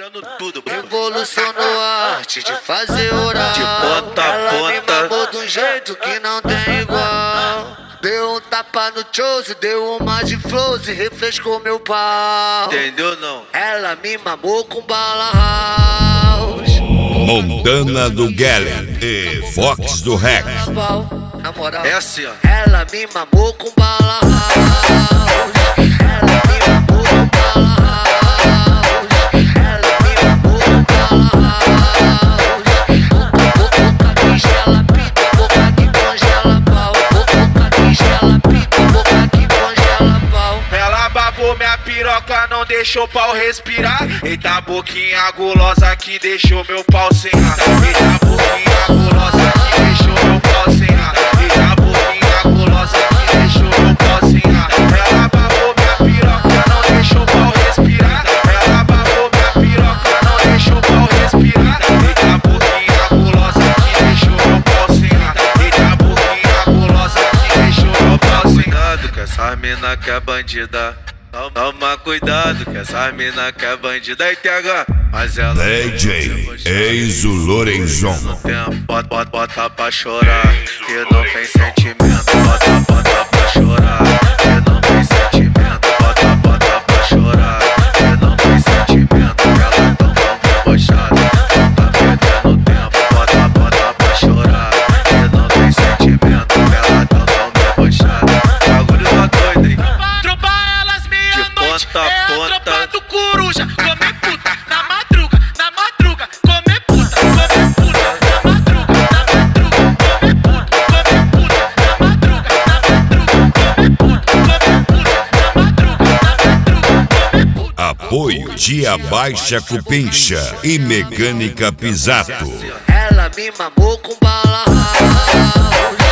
comendo tudo. Revolucionou a arte de fazer oral. De ponta a ela me ponta. mamou de um jeito que não tem igual. Deu um tapa no chose, deu uma de flows e refrescou meu pau. Entendeu não? Ela me mamou com bala house. Montana do Galley e Fox do Rec. Na moral, É assim, ó. ela me mamou com bala house. Ela me mamou com bala house. Ela me mamou com bala house. Boca que gela pita, boca que congela pau. Boca que gela pita, boca que congela pau. Ela babou minha piroca, não deixou o pau respirar. Eita boquinha gulosa que deixou meu pau sem ar. Eita boquinha gulosa que deixou meu pau sem ar. Eita boquinha gulosa que deixou meu pau sem ar. Ela babou minha piroca, não deixou o pau respirar. Ela babou minha piroca, não deixou o pau respirar. Eita boquinha gulosa que deixou meu pau sem ar. Eita boquinha gulosa que deixou meu pau sem ar. Cuidado que essa mina que é bandida. Toma cuidado que essa mina que é bandida. Aí TH, mas ela DJ Enzo Lorenzon. Bota pra chorar, que não tem sentimento. Bota pra chorar, que não tem sentimento. Bota pra chorar, que não tem sentimento. Ela tão debochada, tá perdendo tempo. Bota pra chorar, que não tem sentimento. Ela tão debochada. Bagulho tá doido, hein? Tropa elas meia-noite, ponta a é a ponta. tropa do coruja. Come puta, na madruga, come puta, come puta, na madruga, come puta, come puta, na madruga, come puta, na madruga, come puta. Apoio Tia Baixa Cupincha e Mecânica Pisato. Ela me mamou com bala house.